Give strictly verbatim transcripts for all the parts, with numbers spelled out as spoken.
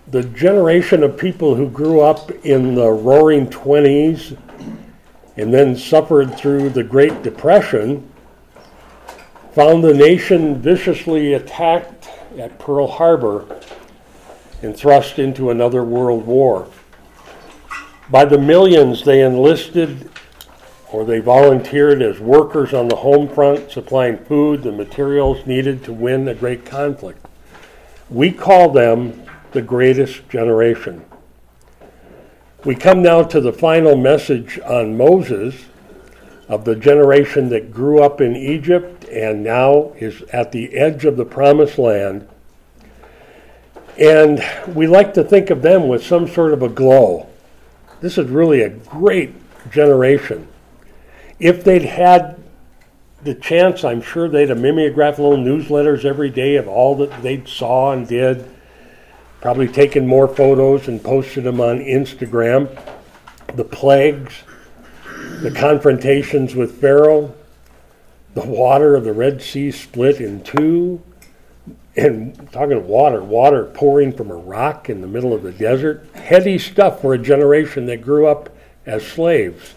the generation of people who grew up in the roaring twenties and then suffered through the Great Depression found the nation viciously attacked at Pearl Harbor and thrust into another world war. By the millions, they enlisted or they volunteered as workers on the home front, supplying food, the materials needed to win a great conflict. We call them the greatest generation. We come now to the final message on Moses, of the generation that grew up in Egypt and now is at the edge of the promised land. And we like to think of them with some sort of a glow. This is really a great generation. If they'd had the chance, I'm sure they'd have mimeographed little newsletters every day of all that they saw and did, probably taken more photos and posted them on Instagram. The plagues, the confrontations with Pharaoh, the water of the Red Sea split in two, and talking of water, water pouring from a rock in the middle of the desert. Heady stuff for a generation that grew up as slaves.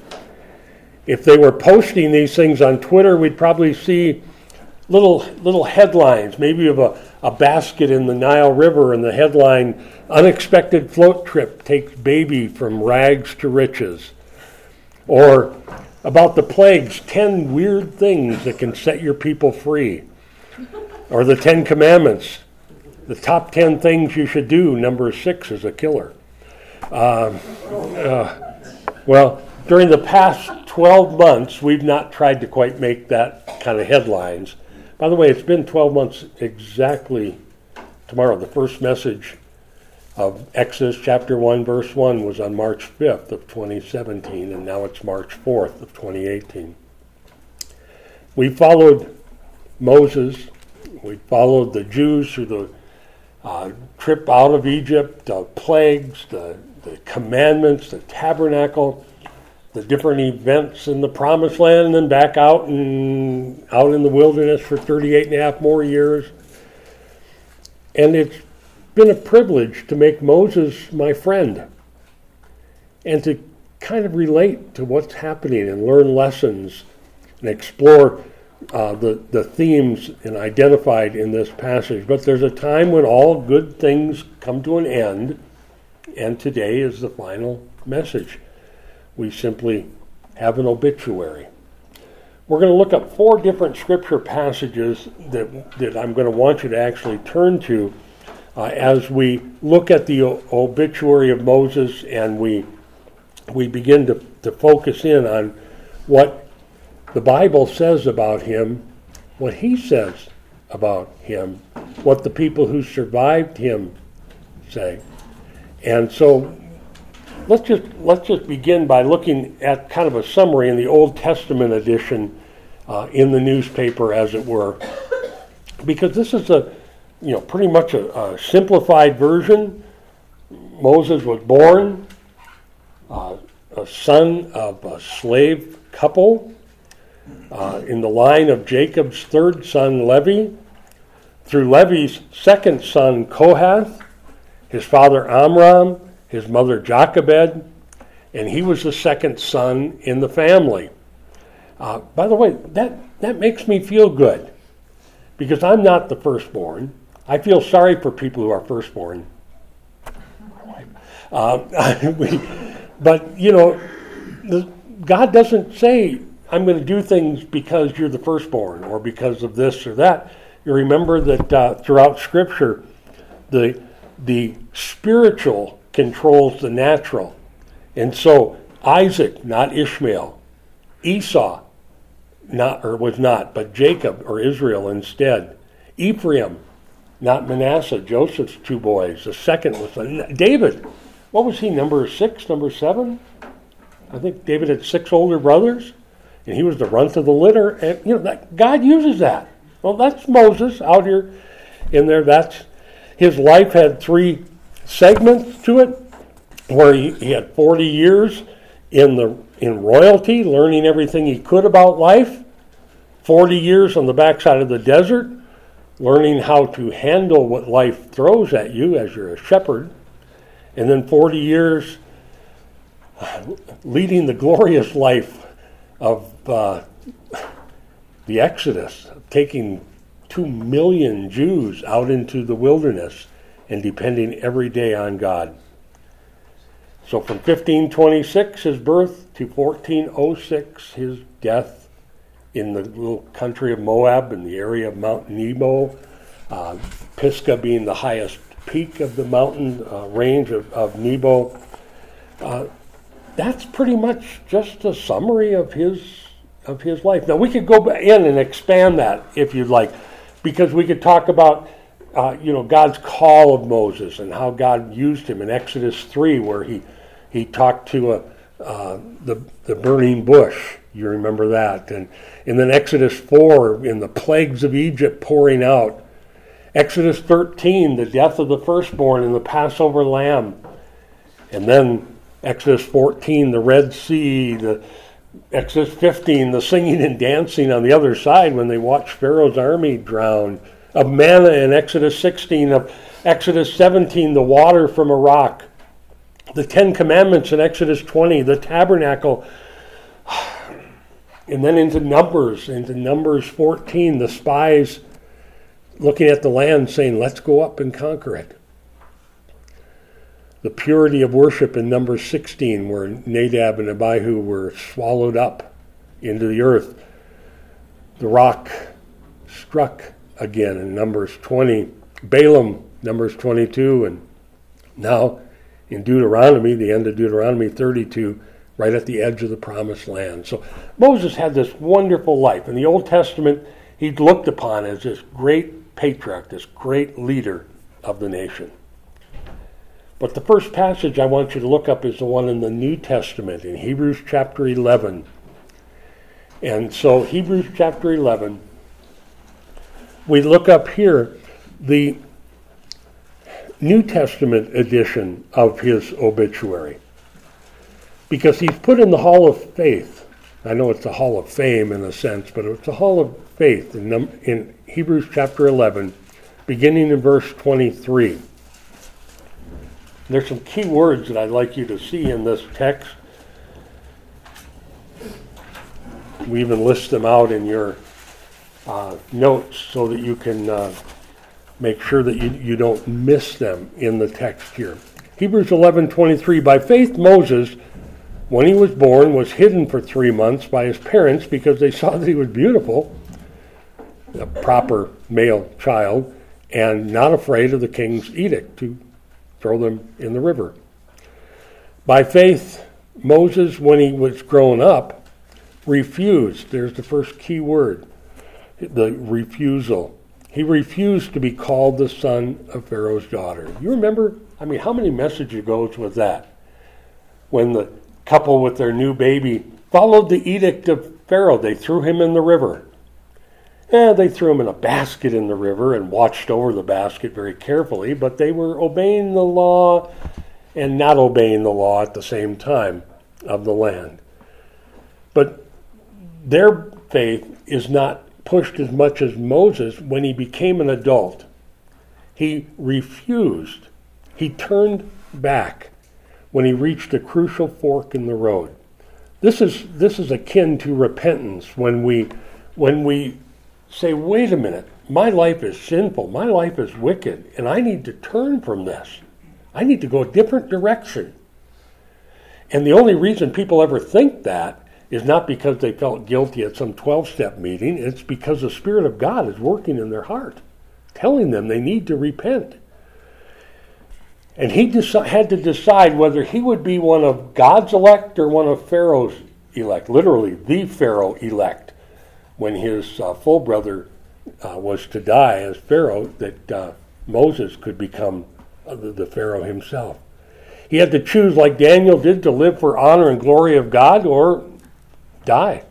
If they were posting these things on Twitter, we'd probably see little little headlines, maybe of a, a basket in the Nile River, and the headline, "Unexpected float trip takes baby from rags to riches." Or about the plagues, ten weird things that can set your people free. Or the Ten Commandments, the top ten things you should do, number six is a killer. Uh, uh, well, during the past twelve months, we've not tried to quite make that kind of headlines. By the way, it's been twelve months exactly tomorrow. The first message of Exodus chapter one, verse one was on March fifth of twenty seventeen, and now it's March fourth of twenty eighteen. We followed Moses. We followed the Jews through the uh, trip out of Egypt, the plagues, the, the commandments, the tabernacle, the different events in the promised land, and then back out and out in the wilderness for thirty-eight and a half more years. And it's been a privilege to make Moses my friend and to kind of relate to what's happening and learn lessons and explore uh, the, the themes and identified in this passage. But there's a time when all good things come to an end, and today is the final message. We simply have an obituary. We're going to look at four different scripture passages that, that I'm going to want you to actually turn to uh, as we look at the o- obituary of Moses, and we we begin to, to focus in on what the Bible says about him, what he says about him, what the people who survived him say. And so let's just let's just begin by looking at kind of a summary in the Old Testament edition uh, in the newspaper, as it were, because this is a you know pretty much a, a simplified version. Moses was born uh, a son of a slave couple uh, in the line of Jacob's third son Levi, through Levi's second son Kohath, his father Amram, his mother Jochebed, and he was the second son in the family. Uh, by the way, that, that makes me feel good, because I'm not the firstborn. I feel sorry for people who are firstborn. Uh, we, but, you know, the, God doesn't say, I'm going to do things because you're the firstborn or because of this or that. You remember that uh, throughout Scripture, the the spiritual controls the natural. And so Isaac, not Ishmael. Esau, not or was not, but Jacob or Israel instead. Ephraim, not Manasseh, Joseph's two boys. The second was David. What was he, number six, number seven? I think David had six older brothers, and he was the runt of the litter. And you know, that, God uses that. Well, that's Moses out here in there. That's his life had three segments to it, where he, he had forty years in the in royalty, learning everything he could about life. forty years on the backside of the desert, learning how to handle what life throws at you as you're a shepherd, and then forty years leading the glorious life of uh, the Exodus, taking two million Jews out into the wilderness and depending every day on God. So from fifteen twenty-six, his birth, to fourteen oh six, his death in the little country of Moab in the area of Mount Nebo, uh, Pisgah being the highest peak of the mountain uh, range of, of Nebo. Uh, that's pretty much just a summary of his of his life. Now we could go in and expand that if you'd like, because we could talk about uh, you know God's call of Moses and how God used him in Exodus three, where he he talked to a, uh, the the burning bush. You remember that, and and then Exodus four in the plagues of Egypt pouring out. Exodus thirteen, the death of the firstborn and the Passover lamb. And then Exodus fourteen, the Red Sea. The Exodus fifteen, the singing and dancing on the other side when they watched Pharaoh's army drown. Of manna in Exodus sixteen. Of Exodus seventeen, the water from a rock. The Ten Commandments in Exodus twenty. The tabernacle. And then into Numbers, into Numbers fourteen, the spies looking at the land saying, let's go up and conquer it. The purity of worship in Numbers sixteen, where Nadab and Abihu were swallowed up into the earth. The rock struck again in Numbers twenty. Balaam, Numbers twenty-two. And now in Deuteronomy, the end of Deuteronomy thirty-two, right at the edge of the promised land. So Moses had this wonderful life. In the Old Testament, he's looked upon as this great patriarch, this great leader of the nation. But the first passage I want you to look up is the one in the New Testament, in Hebrews chapter eleven. And so Hebrews chapter eleven, we look up here the New Testament edition of his obituary, because he's put in the Hall of Faith. I know it's a Hall of Fame in a sense, but it's a Hall of Faith in, in Hebrews chapter eleven, beginning in verse twenty-three. There's some key words that I'd like you to see in this text. We even list them out in your uh, notes so that you can uh, make sure that you, you don't miss them in the text here. Hebrews eleven twenty-three, by faith Moses, when he was born, was hidden for three months by his parents because they saw that he was beautiful, a proper male child, and not afraid of the king's edict to throw them in the river. By faith, Moses, when he was grown up, refused. There's the first key word, the refusal. He refused to be called the son of Pharaoh's daughter. You remember, I mean, how many messages goes with that? When the couple with their new baby followed the edict of Pharaoh, they threw him in the river. Yeah, they threw him in a basket in the river and watched over the basket very carefully, but they were obeying the law and not obeying the law at the same time of the land. But their faith is not pushed as much as Moses when he became an adult. He refused. He turned back when he reached a crucial fork in the road. This is this is akin to repentance when we when we say, wait a minute, my life is sinful, my life is wicked, and I need to turn from this. I need to go a different direction. And the only reason people ever think that is not because they felt guilty at some twelve-step meeting. It's because the Spirit of God is working in their heart, telling them they need to repent. And he deci- had to decide whether he would be one of God's elect or one of Pharaoh's elect, literally the Pharaoh elect, when his uh, full brother uh, was to die as Pharaoh, that uh, Moses could become uh, the, the Pharaoh himself. He had to choose, like Daniel did, to live for honor and glory of God or die.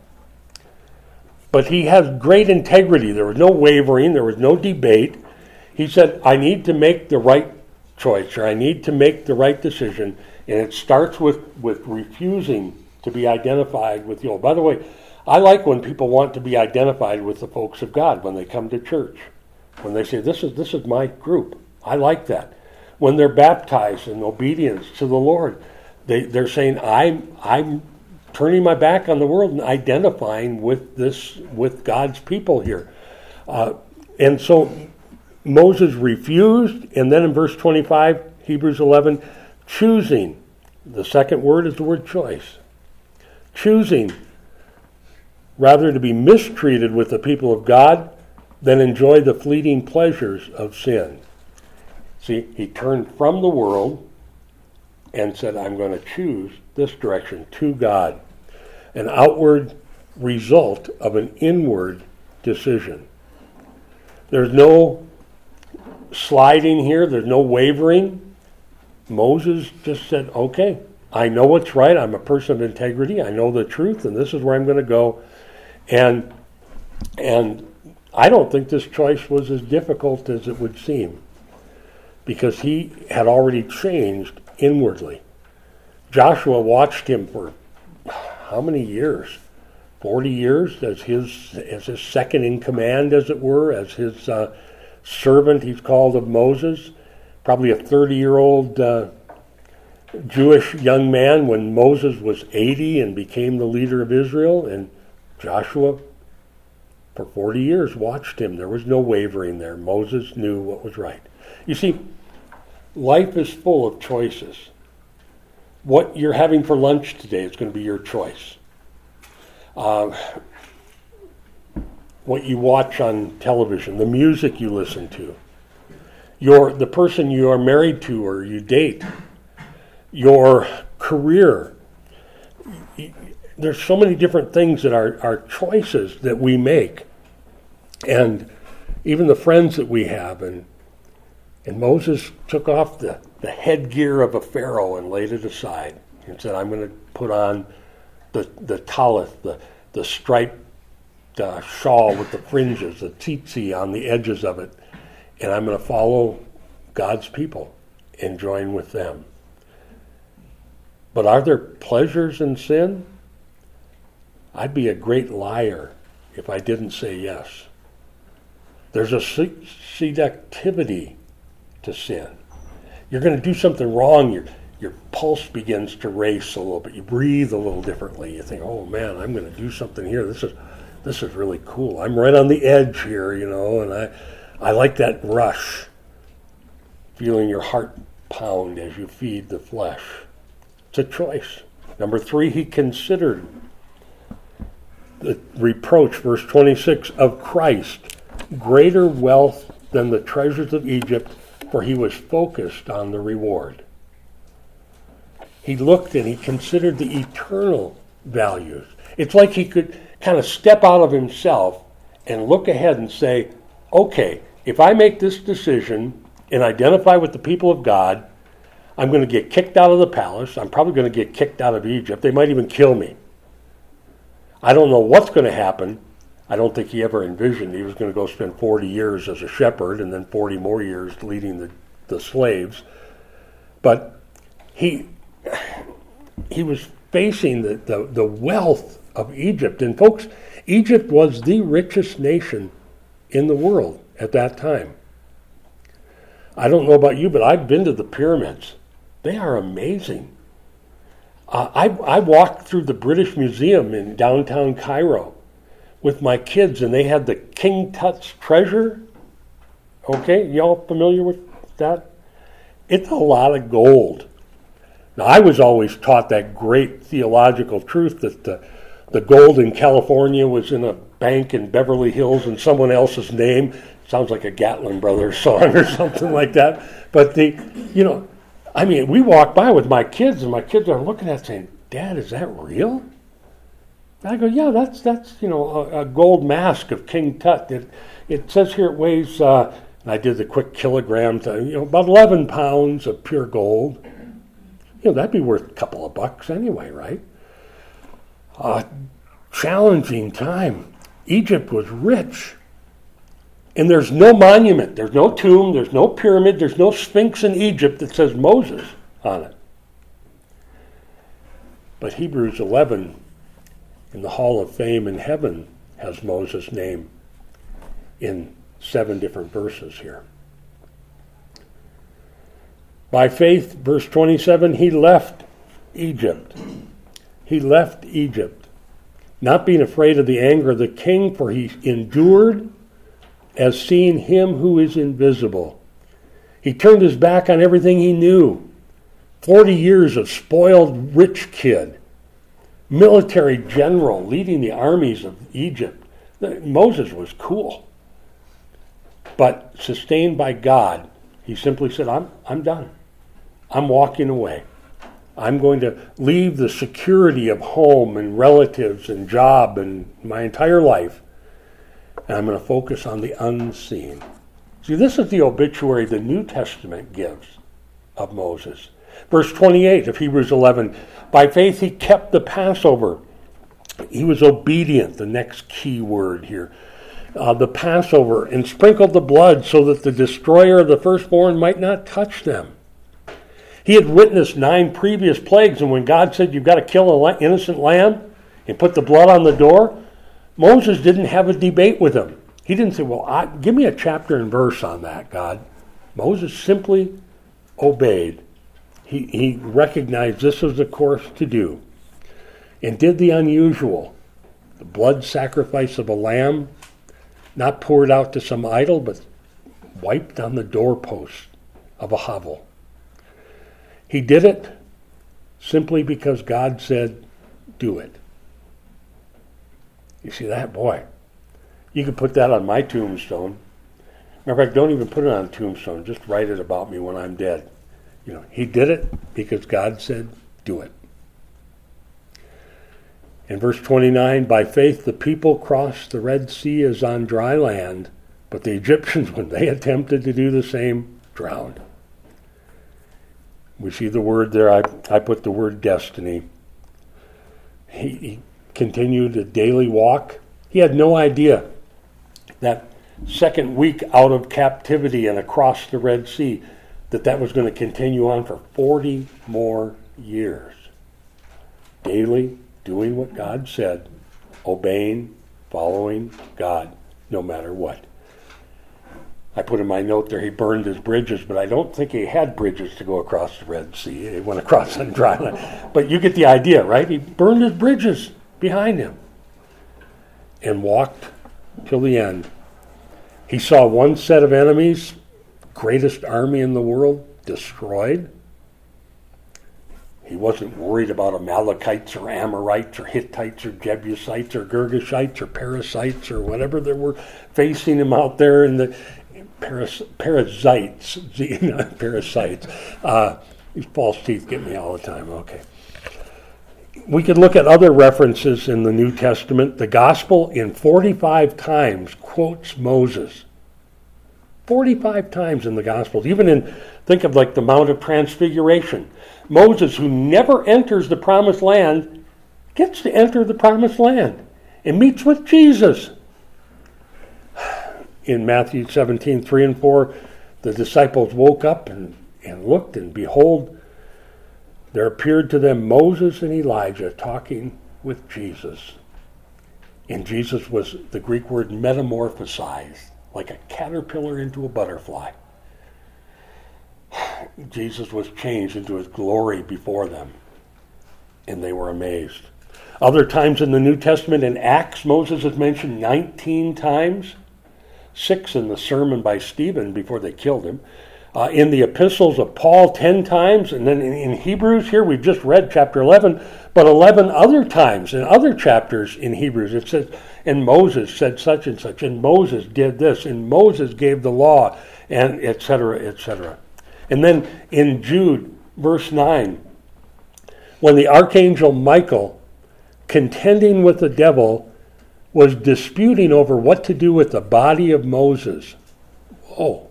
But he has great integrity. There was no wavering. There was no debate. He said, I need to make the right choice, or I need to make the right decision. And it starts with, with refusing to be identified with the old. By the way, I like when people want to be identified with the folks of God when they come to church. when they say, this is this is my group. I like that. When they're baptized in obedience to the Lord, they, they're saying, I'm, I'm turning my back on the world and identifying with this, with God's people here. Uh, and so Moses refused, and then in verse twenty-five, Hebrews eleven, choosing. The second word is the word choice. Choosing rather to be mistreated with the people of God than enjoy the fleeting pleasures of sin. See, he turned from the world and said, I'm going to choose this direction to God. An outward result of an inward decision. There's no sliding here. There's no wavering. Moses just said, okay, I know what's right. I'm a person of integrity. I know the truth, and this is where I'm going to go. And, and I don't think this choice was as difficult as it would seem, because he had already changed inwardly. Joshua watched him for how many years? Forty years as his as his second in command, as it were, as his uh, servant, he's called, of Moses. Probably a thirty-year-old uh, Jewish young man when Moses was eighty and became the leader of Israel. And Joshua, for forty years, watched him. There was no wavering there. Moses knew what was right. You see, life is full of choices. What you're having for lunch today is going to be your choice. Uh, what you watch on television, the music you listen to, your the person you are married to or you date, your career. There's so many different things that are, are choices that we make. And even the friends that we have. And and Moses took off the, the headgear of a pharaoh and laid it aside and said, I'm going to put on the the talith, the, the striped uh, shawl with the fringes, the tzitzit on the edges of it, and I'm going to follow God's people and join with them. But are there pleasures in sin? I'd be a great liar if I didn't say yes. There's a seductivity to sin. You're going to do something wrong, your your pulse begins to race a little bit. You breathe a little differently. You think, oh man, I'm going to do something here. This is this is really cool. I'm right on the edge here, you know, and I I like that rush. Feeling your heart pound as you feed the flesh. It's a choice. Number three, he considered the reproach, verse twenty-six, of Christ, greater wealth than the treasures of Egypt, for he was focused on the reward. He looked and he considered the eternal values. It's like he could kind of step out of himself and look ahead and say, okay, if I make this decision and identify with the people of God, I'm going to get kicked out of the palace. I'm probably going to get kicked out of Egypt. They might even kill me. I don't know what's going to happen. I don't think he ever envisioned he was going to go spend forty years as a shepherd and then forty more years leading the, the slaves. But he he was facing the, the, the wealth of Egypt. And folks, Egypt was the richest nation in the world at that time. I don't know about you, but I've been to the pyramids. They are amazing. Uh, I, I walked through the British Museum in downtown Cairo with my kids, and they had the King Tut's treasure. Okay, y'all familiar with that? It's a lot of gold. Now, I was always taught that great theological truth that the, the gold in California was in a bank in Beverly Hills in someone else's name. Sounds like a Gatlin Brothers song or something like that. But the, you know, I mean, we walk by with my kids, and my kids are looking at it saying, Dad, is that real? And I go, yeah, that's, that's you know, a, a gold mask of King Tut. It, it says here it weighs, uh, and I did the quick kilograms, uh, you know, about eleven pounds of pure gold. You know, that'd be worth a couple of bucks anyway, right? Uh, challenging time. Egypt was rich. And there's no monument, there's no tomb, there's no pyramid, there's no sphinx in Egypt that says Moses on it. But Hebrews eleven, in the Hall of Fame in heaven, has Moses' name in seven different verses here. By faith, verse twenty-seven, he left Egypt. He left Egypt, not being afraid of the anger of the king, for he endured as seeing him who is invisible. He turned his back on everything he knew. Forty years of spoiled rich kid, military general leading the armies of Egypt. Moses was cool. But sustained by God, he simply said, I'm, I'm done. I'm walking away. I'm going to leave the security of home and relatives and job and my entire life, and I'm going to focus on the unseen. See, this is the obituary the New Testament gives of Moses. Verse twenty-eight of Hebrews eleven, by faith he kept the Passover. He was obedient, the next key word here. Uh, the Passover, and sprinkled the blood so that the destroyer of the firstborn might not touch them. He had witnessed nine previous plagues, and when God said you've got to kill an innocent lamb and put the blood on the door, Moses didn't have a debate with him. He didn't say, well, I, give me a chapter and verse on that, God. Moses simply obeyed. He, he recognized this was the course to do and did the unusual. The blood sacrifice of a lamb, not poured out to some idol, but wiped on the doorpost of a hovel. He did it simply because God said, do it. You see that? Boy, you could put that on my tombstone. Matter of fact, don't even put it on a tombstone. Just write it about me when I'm dead. You know, he did it because God said, do it. In verse twenty-nine, by faith the people crossed the Red Sea as on dry land, but the Egyptians, when they attempted to do the same, drowned. We see the word there. I, I put the word destiny. He, he continued a daily walk. He had no idea that second week out of captivity and across the Red Sea, that that was going to continue on for forty more years. Daily, doing what God said, obeying, following God, no matter what. I put in my note there, he burned his bridges, but I don't think he had bridges to go across the Red Sea. He went across on dry land. But you get the idea, right? He burned his bridges behind him and walked till the end. He saw one set of enemies, greatest army in the world, destroyed. He wasn't worried about Amalekites or Amorites or Hittites or Jebusites or Girgashites or Perizzites or whatever they were facing him out there in the Paras, parasites, parasites. Uh, these false teeth get me all the time. Okay. We could look at other references in the New Testament. The Gospel in forty-five times quotes Moses. forty-five times in the Gospels. Even in, think of like the Mount of Transfiguration. Moses, who never enters the Promised Land, gets to enter the Promised Land and meets with Jesus. In Matthew seventeen, three and four, the disciples woke up and, and looked, and behold, there appeared to them Moses and Elijah talking with Jesus. And Jesus was, the Greek word, metamorphosized, like a caterpillar into a butterfly. Jesus was changed into his glory before them, and they were amazed. Other times in the New Testament, in Acts, Moses is mentioned nineteen times. Six in the sermon by Stephen before they killed him. Uh, in the epistles of Paul, ten times. And then in, in Hebrews here, we've just read chapter eleven, but eleven other times in other chapters in Hebrews. It says, and Moses said such and such, and Moses did this, and Moses gave the law, and et cetera, et cetera. And then in Jude, verse nine, when the archangel Michael, contending with the devil, was disputing over what to do with the body of Moses. Oh.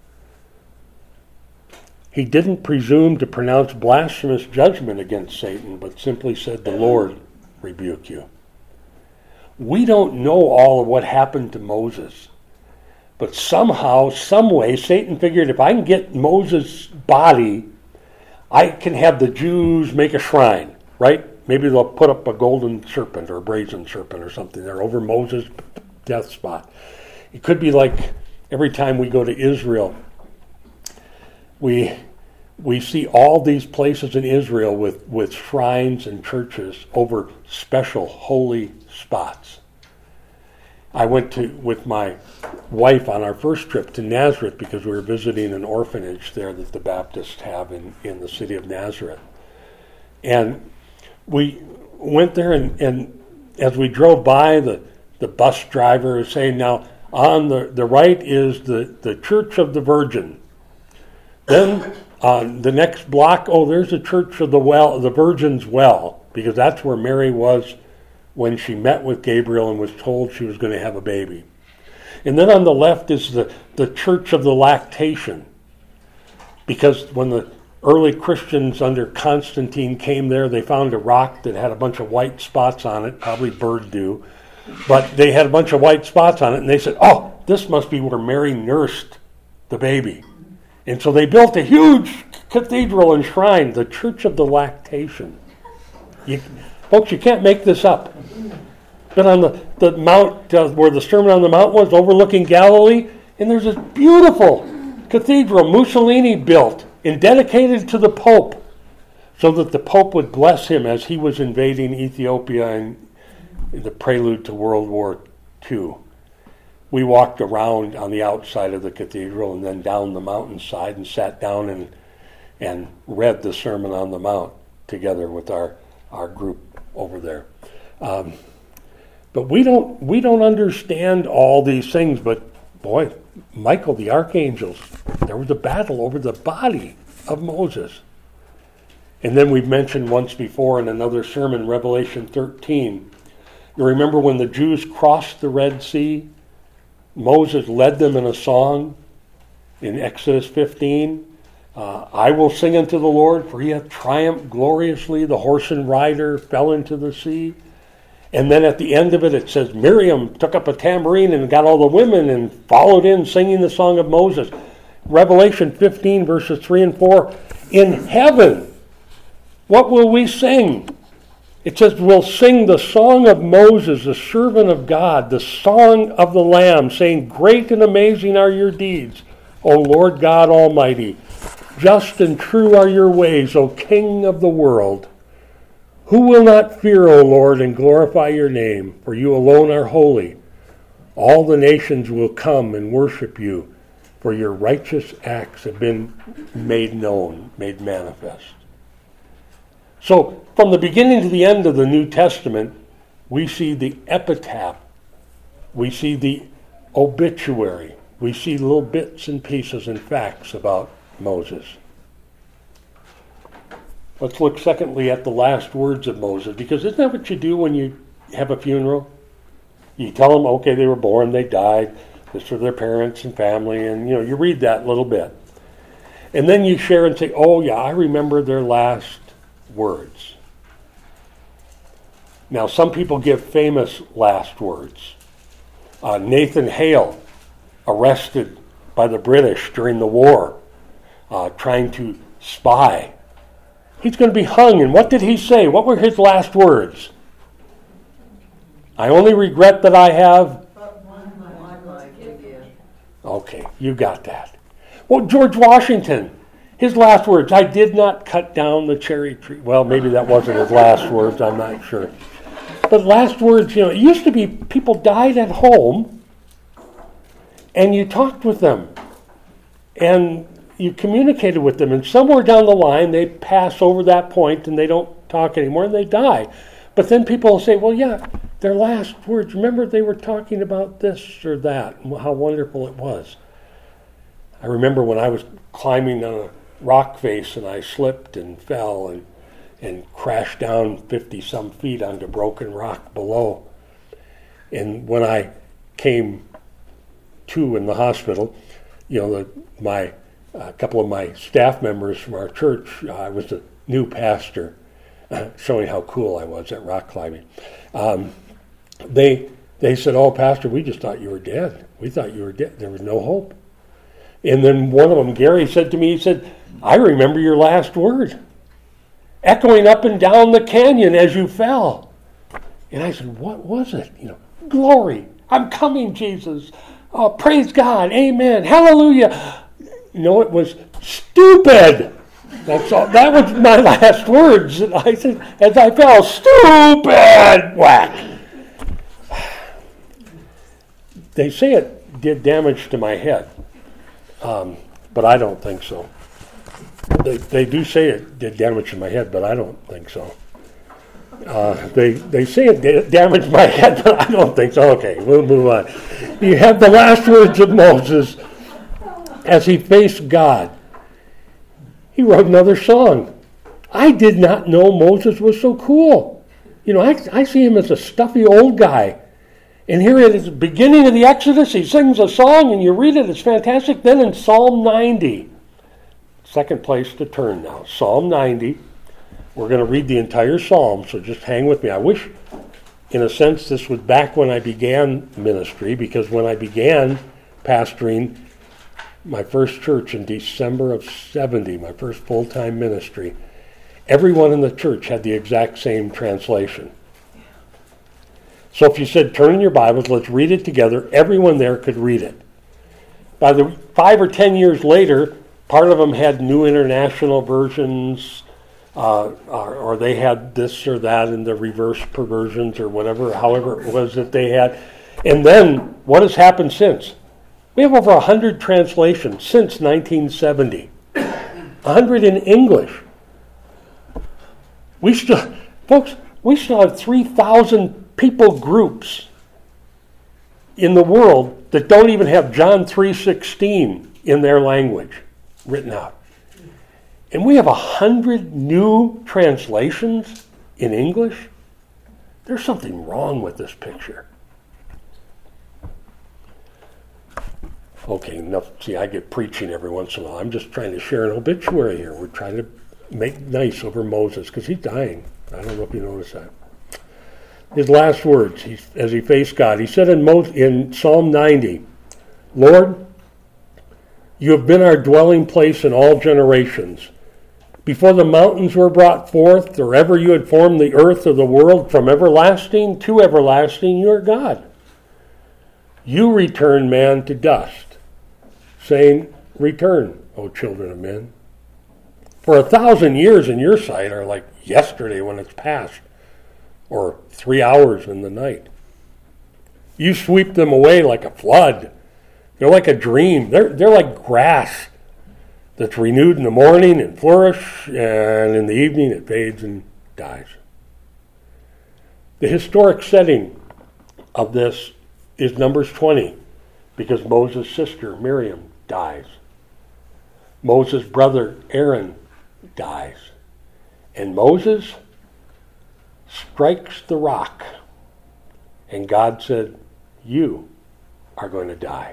He didn't presume to pronounce blasphemous judgment against Satan, but simply said, the Lord rebuke you. We don't know all of what happened to Moses, but somehow, some way, Satan figured if I can get Moses' body, I can have the Jews make a shrine, right? Maybe they'll put up a golden serpent or a brazen serpent or something there over Moses' death spot. It could be like every time we go to Israel, we we see all these places in Israel with, with shrines and churches over special holy spots. I went to with my wife on our first trip to Nazareth because we were visiting an orphanage there that the Baptists have in, in the city of Nazareth. And we went there, and, and as we drove by, the, the bus driver was saying, now, on the, the right is the, the Church of the Virgin. Then on the next block, oh, there's the Church of the Well, the Virgin's Well, because that's where Mary was when she met with Gabriel and was told she was going to have a baby. And then on the left is the, the Church of the Lactation, because when the early Christians under Constantine came there, they found a rock that had a bunch of white spots on it, probably bird dew, but they had a bunch of white spots on it, and they said, oh, this must be where Mary nursed the baby. And so they built a huge cathedral and shrine, the Church of the Lactation. You, folks, you can't make this up. Been on the, the mount uh, where the Sermon on the Mount was, overlooking Galilee, and there's this beautiful cathedral Mussolini built and dedicated to the Pope, so that the Pope would bless him as he was invading Ethiopia in, in the prelude to World War Two. We walked around on the outside of the cathedral and then down the mountainside and sat down and and read the Sermon on the Mount together with our, our group over there. Um, but we don't we don't understand all these things, but boy, Michael the Archangel, there was a battle over the body of Moses. And then we've mentioned once before in another sermon, Revelation thirteen. You remember when the Jews crossed the Red Sea? Moses led them in a song in Exodus fifteen. Uh, I will sing unto the Lord, for he hath triumphed gloriously. The horse and rider fell into the sea. And then at the end of it, it says Miriam took up a tambourine and got all the women and followed in singing the song of Moses. Revelation fifteen, verses three and four. In heaven, what will we sing? It says, we'll sing the song of Moses, the servant of God, the song of the Lamb, saying, great and amazing are your deeds, O Lord God Almighty. Just and true are your ways, O King of the world. Who will not fear, O Lord, and glorify your name? For you alone are holy. All the nations will come and worship you, for your righteous acts have been made known, made manifest. So, from the beginning to the end of the New Testament, we see the epitaph, we see the obituary, we see little bits and pieces and facts about Moses. Let's look secondly at the last words of Moses, because isn't that what you do when you have a funeral? You tell them, okay, they were born, they died, this are their parents and family, and you know, you read that little bit. And then you share and say, oh yeah, I remember their last words. Now, some people give famous last words. Uh, Nathan Hale, arrested by the British during the war, uh, trying to spy. He's going to be hung, and what did he say? What were his last words? I only regret that I have... Okay, you got that. Well, George Washington, his last words, I did not cut down the cherry tree. Well, maybe that wasn't his last words, I'm not sure. But last words, you know, it used to be people died at home and you talked with them and you communicated with them, and somewhere down the line they pass over that point and they don't talk anymore and they die. But then people will say, well, yeah, their last words, remember they were talking about this or that and how wonderful it was. I remember when I was climbing on a rock face and I slipped and fell and and crashed down fifty-some feet onto broken rock below. And when I came to in the hospital, you know, the, my a couple of my staff members from our church, uh, I was a new pastor, uh, showing how cool I was at rock climbing. Um, they they said, oh, Pastor, we just thought you were dead. We thought you were dead. There was no hope. And then one of them, Gary, said to me, he said, I remember your last word, echoing up and down the canyon as you fell. And I said, what was it? You know, glory. I'm coming, Jesus. oh, praise God, amen, hallelujah. No, it was stupid. That's all. That was my last words. And I said, as I fell, stupid, whack. They say it did damage to my head, um, but I don't think so. They, they do say it did damage to my head, but I don't think so. Uh, they they say it did damage my head, but I don't think so. Okay, we'll move on. You have the last words of Moses as he faced God. He wrote another song. I did not know Moses was so cool. You know, I, I see him as a stuffy old guy. And here it is, the beginning of the Exodus, he sings a song, and you read it, it's fantastic. Then in Psalm ninety, second place to turn now, Psalm ninety. We're going to read the entire psalm, so just hang with me. I wish, in a sense, this was back when I began ministry, because when I began pastoring my first church in December of seventy, my first full-time ministry, everyone in the church had the exact same translation. So if you said, turn in your Bibles, let's read it together, everyone there could read it. By the five or ten years later, part of them had New International Versions, uh, or, or they had this or that in the reverse perversions or whatever, however it was that they had. And then, what has happened since? We have over one hundred translations since nineteen seventy. one hundred in English. We still, folks, we still have three thousand people groups in the world that don't even have John three sixteen in their language written out. And we have one hundred new translations in English. There's something wrong with this picture. Okay, enough. See, I get preaching every once in a while. I'm just trying to share an obituary here. We're trying to make nice over Moses because he's dying. I don't know if you noticed that. His last words he, as he faced God. He said in, Mo, in Psalm ninety, Lord, you have been our dwelling place in all generations. Before the mountains were brought forth, or ever you had formed the earth or the world, from everlasting to everlasting, you are God. You return man to dust, saying, return, O children of men. For a thousand years in your sight are like yesterday when it's past, or three hours in the night. You sweep them away like a flood. They're like a dream. They're, they're like grass that's renewed in the morning and flourish, and in the evening it fades and dies. The historic setting of this is Numbers twenty, because Moses' sister Miriam dies. Moses' brother Aaron dies. And Moses strikes the rock. And God said, you are going to die.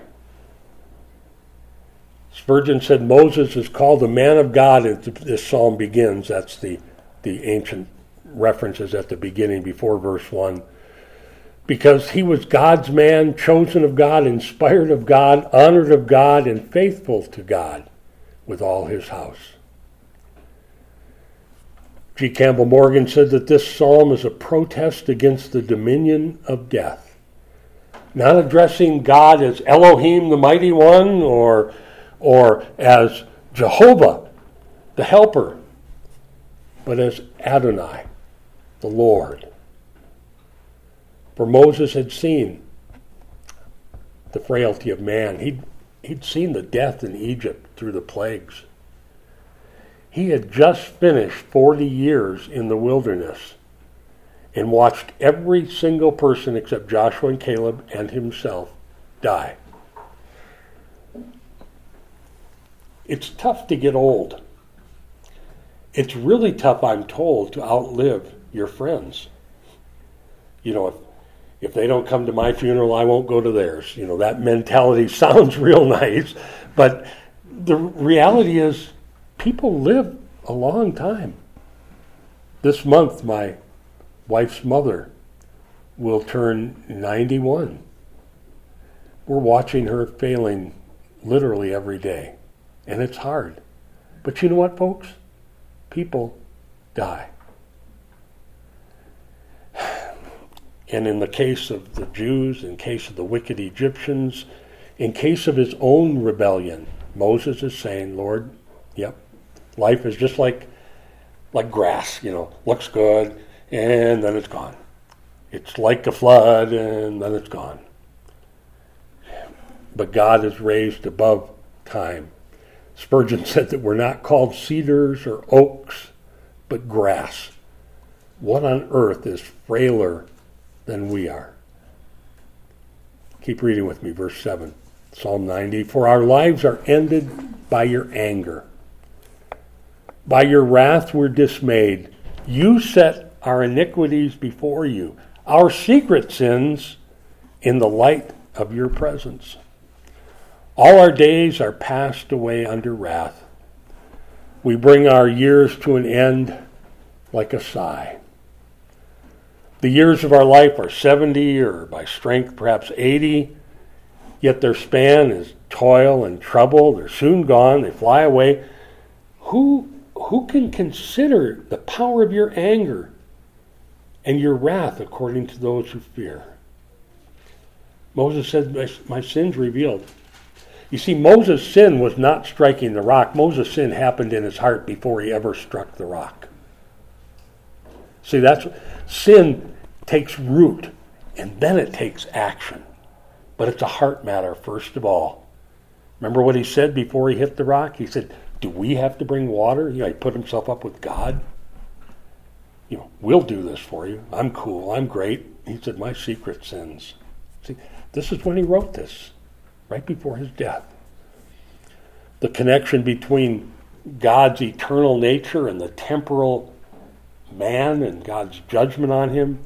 Spurgeon said Moses is called the man of God as this psalm begins. That's the, the ancient references at the beginning before verse one. Because he was God's man, chosen of God, inspired of God, honored of God, and faithful to God with all his house. G. Campbell Morgan said that this psalm is a protest against the dominion of death. Not addressing God as Elohim, the mighty one, or, or as Jehovah, the helper, but as Adonai, the Lord. For Moses had seen the frailty of man. He'd, he'd seen the death in Egypt through the plagues. He had just finished forty years in the wilderness and watched every single person except Joshua and Caleb and himself die. It's tough to get old. It's really tough, I'm told, to outlive your friends. You know, if If they don't come to my funeral, I won't go to theirs. You know, that mentality sounds real nice, but the reality is people live a long time. This month, my wife's mother will turn ninety-one. We're watching her failing literally every day, and it's hard. But you know what, folks? People die. And in the case of the Jews, in case of the wicked Egyptians, In case of his own rebellion, Moses is saying, Lord, yep, life is just like like grass, you know, looks good, and then it's gone. It's like a flood, and then it's gone. But God is raised above time. Spurgeon said that we're not called cedars or oaks, but grass. What on earth is frailer than we are? Keep reading with me, verse seven, Psalm ninety. For our lives are ended by your anger. By your wrath we're dismayed. You set our iniquities before you, our secret sins in the light of your presence. All our days are passed away under wrath. We bring our years to an end like a sigh. The years of our life are seventy, or by strength perhaps eighty, yet their span is toil and trouble. They're soon gone. They fly away. Who, who can consider the power of your anger and your wrath according to those who fear? Moses said, my, my sin's revealed. You see, Moses' sin was not striking the rock. Moses' sin happened in his heart before he ever struck the rock. See, that's sin takes root, and then it takes action. But it's a heart matter, first of all. Remember what he said before he hit the rock? He said, do we have to bring water? You know, he put himself up with God. You know, we'll do this for you. I'm cool. I'm great. He said, my secret sins. See, this is when he wrote this, right before his death. The connection between God's eternal nature and the temporal man and God's judgment on him.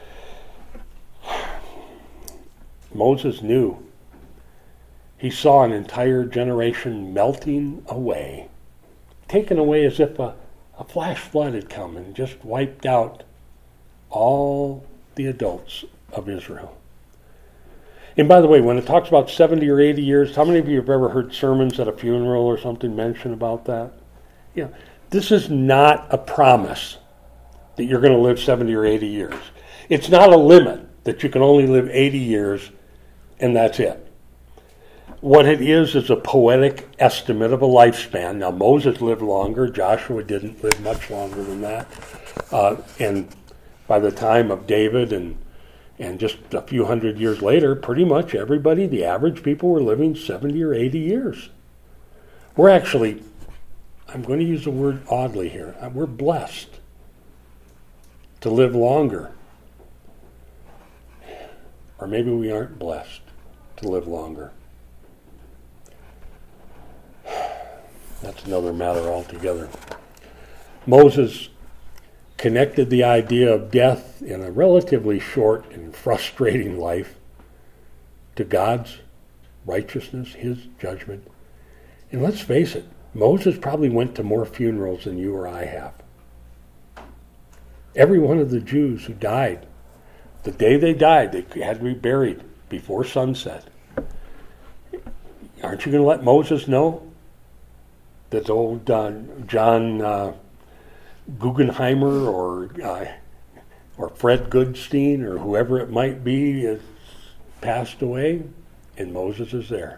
Moses knew. He saw an entire generation melting away, taken away as if a, a flash flood had come and just wiped out all the adults of Israel. And by the way, when it talks about seventy or eighty years, how many of you have ever heard sermons at a funeral or something mention about that? Yeah, this is not a promise that you're going to live seventy or eighty years. It's not a limit that you can only live eighty years and that's it. What it is is a poetic estimate of a lifespan. Now, Moses lived longer. Joshua didn't live much longer than that. Uh, and by the time of David and and just a few hundred years later, pretty much everybody, the average people, were living seventy or eighty years. We're actually, I'm going to use the word oddly here, we're blessed to live longer. Or maybe we aren't blessed to live longer. That's another matter altogether. Moses connected the idea of death in a relatively short and frustrating life to God's righteousness, his judgment. And let's face it, Moses probably went to more funerals than you or I have. Every one of the Jews who died, the day they died, they had to be buried before sunset. Aren't you going to let Moses know that old uh, John uh, Guggenheimer or uh, or Fred Goodstein or whoever it might be has passed away, and Moses is there?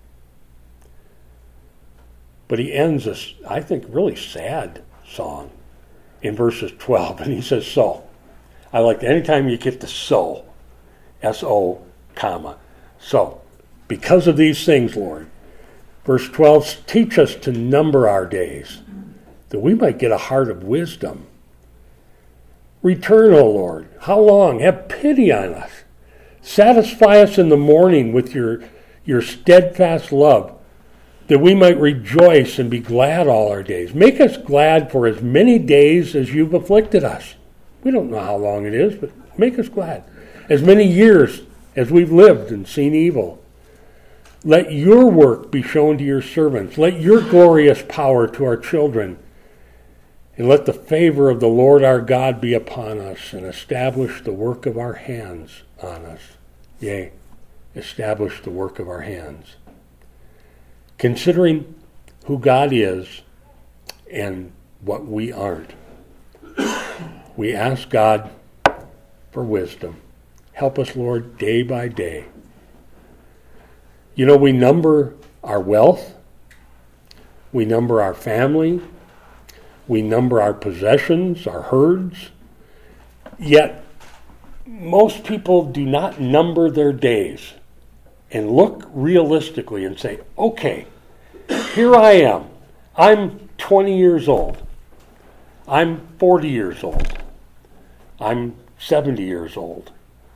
But he ends this, I think, really sad song in verses twelve, and he says, so. I like anytime you get the so, S O, comma. So, because of these things, Lord, verse twelve, teach us to number our days, that we might get a heart of wisdom. Return, O Lord. How long? Have pity on us. Satisfy us in the morning with your, your steadfast love, that we might rejoice and be glad all our days. Make us glad for as many days as you've afflicted us. We don't know how long it is, but make us glad. As many years as we've lived and seen evil. Let your work be shown to your servants. Let your glorious power to our children. And let the favor of the Lord our God be upon us, and establish the work of our hands on us. Yea, establish the work of our hands. Considering who God is and what we aren't, we ask God for wisdom. Help us, Lord, day by day. You know, we number our wealth, we number our family, we number our possessions, our herds, yet most people do not number their days and look realistically and say, okay, here I am. I'm twenty years old. I'm forty years old. I'm seventy years old.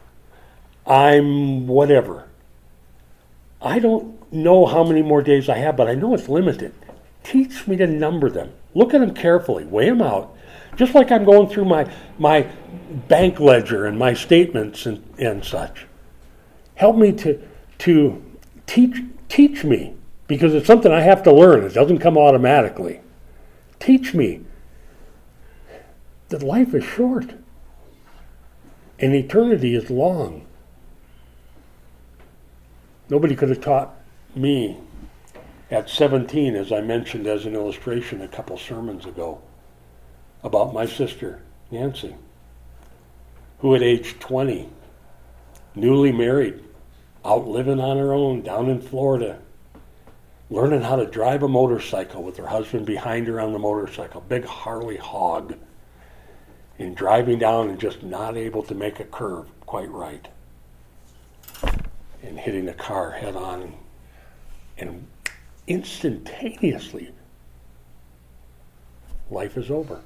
I'm whatever. I don't know how many more days I have, but I know it's limited. Teach me to number them. Look at them carefully. Weigh them out. Just like I'm going through my, my bank ledger and my statements and, and such. Help me to, to teach, teach me, because it's something I have to learn. It doesn't come automatically. Teach me that life is short and eternity is long. Nobody could have taught me at seventeen, as I mentioned as an illustration a couple sermons ago, about my sister, Nancy, who at age twenty, newly married, out living on her own down in Florida, learning how to drive a motorcycle with her husband behind her on the motorcycle, big Harley hog, and driving down and just not able to make a curve quite right, and hitting the car head on, and instantaneously, life is over.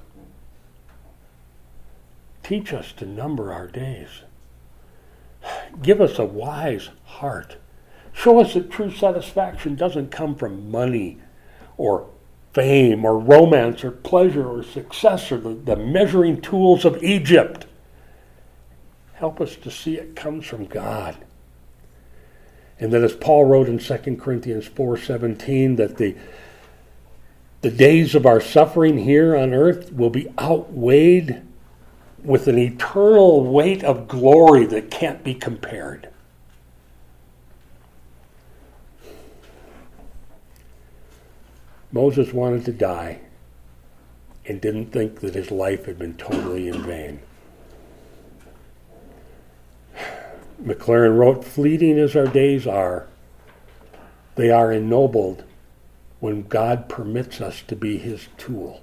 Teach us to number our days. Give us a wise heart. Show us that true satisfaction doesn't come from money or fame or romance or pleasure or success or the, the measuring tools of Egypt. Help us to see it comes from God. And that, as Paul wrote in Second Corinthians four seventeen, that the, the days of our suffering here on earth will be outweighed with an eternal weight of glory that can't be compared. Moses wanted to die and didn't think that his life had been totally in vain. McLaren wrote, "Fleeting as our days are, they are ennobled when God permits us to be his tool."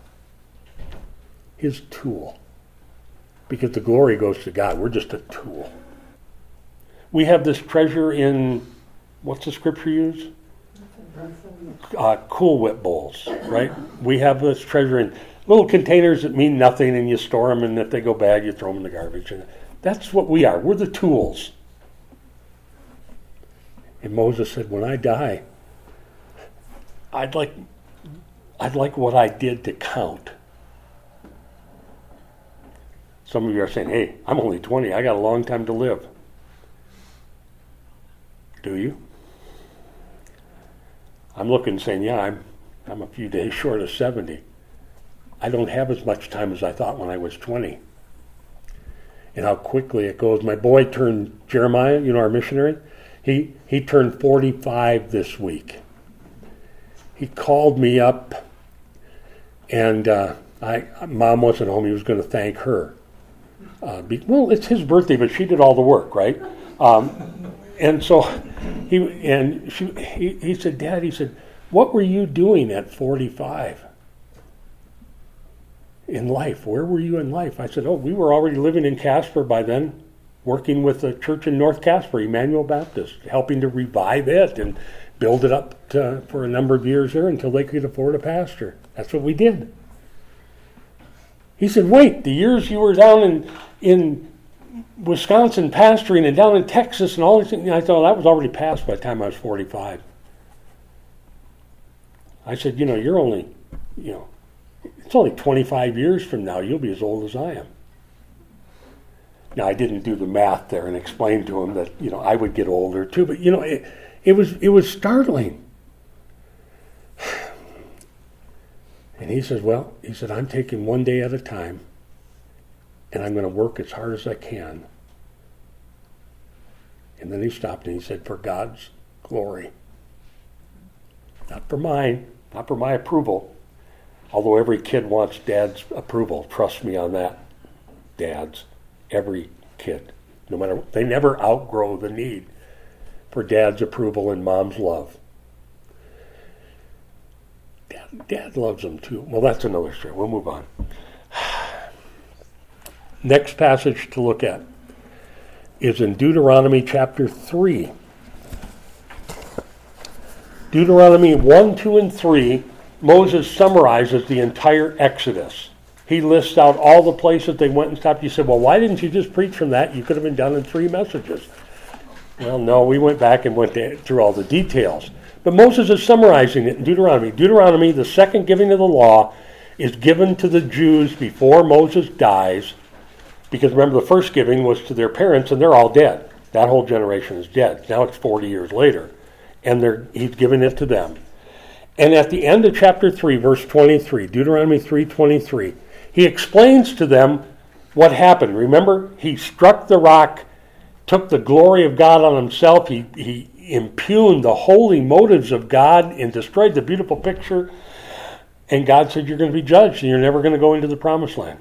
His tool. Because the glory goes to God. We're just a tool. We have this treasure in, what's the scripture use? Uh, Cool Whip bowls, right? We have this treasure in little containers that mean nothing, and you store them, and if they go bad, you throw them in the garbage. And that's what we are. We're the tools. And Moses said, when I die, I'd like, I'd like what I did to count. Some of you are saying, hey, I'm only twenty. I got a long time to live. Do you? I'm looking saying, yeah, I'm, I'm a few days short of seventy. I don't have as much time as I thought when I was twenty. And how quickly it goes. My boy turned, Jeremiah, you know, our missionary, he, he turned forty-five this week. He called me up, and uh, I, Mom wasn't home. He was going to thank her. Uh, be, well, it's his birthday, but she did all the work, right? Um, and so he and she, he, he said, Dad, he said, what were you doing at forty-five in life? Where were you in life? I said, oh, we were already living in Casper by then, working with a church in North Casper, Emmanuel Baptist, helping to revive it and build it up to, for a number of years there until they could afford a pastor. That's what we did. He said, wait, the years you were down in in Wisconsin pastoring and down in Texas and all these things, I thought that was already past by the time I was forty-five. I said, you know, you're only, you know, it's only twenty-five years from now, you'll be as old as I am. Now, I didn't do the math there and explain to him that, you know, I would get older too, but, you know, it, it was it was startling. And he says, well, he said, I'm taking one day at a time, and I'm going to work as hard as I can. And then he stopped and he said, for God's glory. Not for mine, not for my approval. Although every kid wants Dad's approval. Trust me on that, dads. Every kid. No matter what. They never outgrow the need for Dad's approval and Mom's love. Dad, Dad loves them too. Well, that's another story. We'll move on. Next passage to look at is in Deuteronomy chapter three. Deuteronomy one, two, and three, Moses summarizes the entire Exodus. He lists out all the places they went and stopped. You said, well, why didn't you just preach from that? You could have been done in three messages. Well, no, we went back and went through all the details. But Moses is summarizing it in Deuteronomy. Deuteronomy, the second giving of the law, is given to the Jews before Moses dies. Because remember, the first giving was to their parents, and they're all dead. That whole generation is dead. Now it's forty years later, and they're, he's giving it to them. And at the end of chapter three, verse twenty-three, Deuteronomy three twenty-three, he explains to them what happened. Remember, he struck the rock, took the glory of God on himself. He, he impugned the holy motives of God and destroyed the beautiful picture. And God said, you're going to be judged, and you're never going to go into the promised land.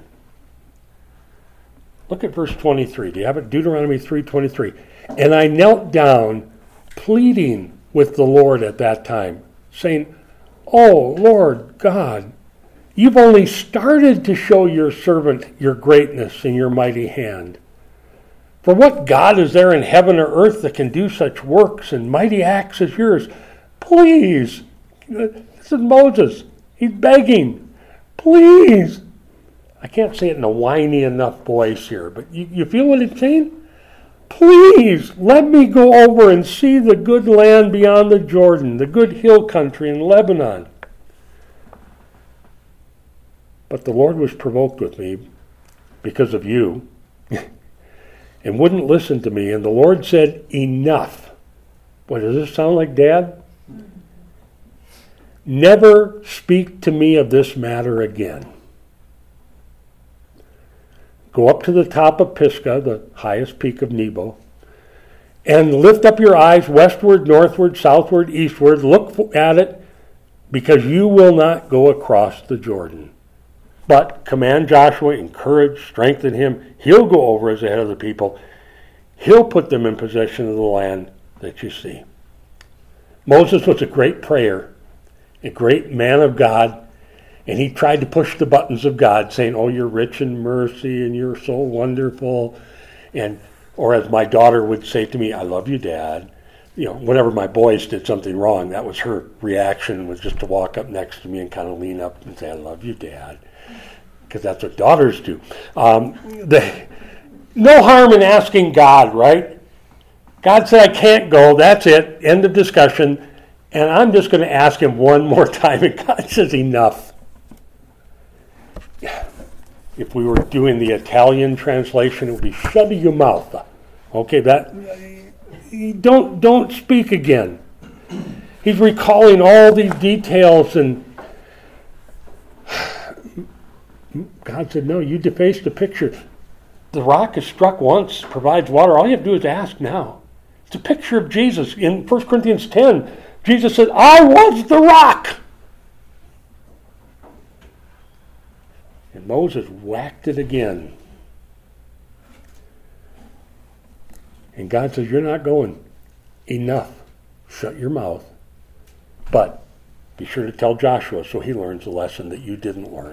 Look at verse twenty-three. Do you have it? Deuteronomy three twenty-three. And I knelt down, pleading with the Lord at that time, saying, oh, Lord God, you've only started to show your servant your greatness and your mighty hand. For what God is there in heaven or earth that can do such works and mighty acts as yours? Please. This is Moses. He's begging. Please. I can't say it in a whiny enough voice here, but you, you feel what it's saying? Please, let me go over and see the good land beyond the Jordan, the good hill country in Lebanon. But the Lord was provoked with me because of you and wouldn't listen to me. And the Lord said, enough. Boy, does this sound like Dad? Never speak to me of this matter again. Go up to the top of Pisgah, the highest peak of Nebo, and lift up your eyes westward, northward, southward, eastward. Look at it, because you will not go across the Jordan. But command Joshua, encourage, strengthen him. He'll go over as the head of the people. He'll put them in possession of the land that you see. Moses was a great prayer, a great man of God, and he tried to push the buttons of God, saying, oh, you're rich in mercy, and you're so wonderful. And, or as my daughter would say to me, I love you, Dad. You know, whenever my boys did something wrong, that was her reaction, was just to walk up next to me and kind of lean up and say, I love you, Dad. Because that's what daughters do. Um, the, no harm in asking God, right? God said, I can't go. That's it. End of discussion. And I'm just going to ask him one more time. And God says, enough. If we were doing the Italian translation, it would be shut your mouth. Okay, that don't don't speak again. He's recalling all these details, and God said, no, you defaced the picture. The rock is struck once, provides water. All you have to do is ask now. It's a picture of Jesus. In First Corinthians ten, Jesus said, I was the rock. And Moses whacked it again. And God says, you're not going. Enough. Shut your mouth. But be sure to tell Joshua so he learns a lesson that you didn't learn.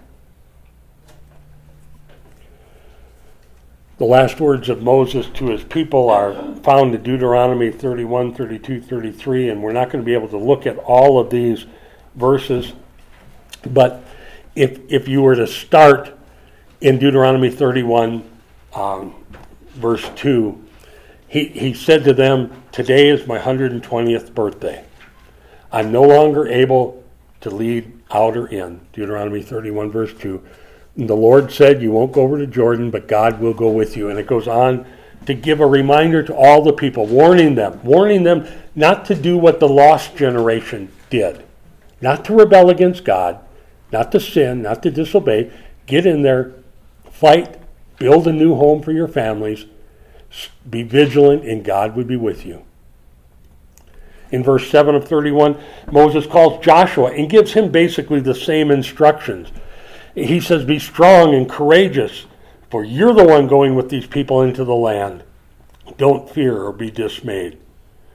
The last words of Moses to his people are found in Deuteronomy thirty-one, thirty-two, thirty-three, and we're not going to be able to look at all of these verses, but If if you were to start in Deuteronomy thirty-one, um, verse two, he, he said to them, today is my one hundred twentieth birthday. I'm no longer able to lead out or in. Deuteronomy thirty-one, verse two. And the Lord said, you won't go over to Jordan, but God will go with you. And it goes on to give a reminder to all the people, warning them, warning them not to do what the lost generation did, not to rebel against God, not to sin, not to disobey. Get in there, fight, build a new home for your families, be vigilant, and God would be with you. In verse seven of thirty-one, Moses calls Joshua and gives him basically the same instructions. He says, be strong and courageous, for you're the one going with these people into the land. Don't fear or be dismayed.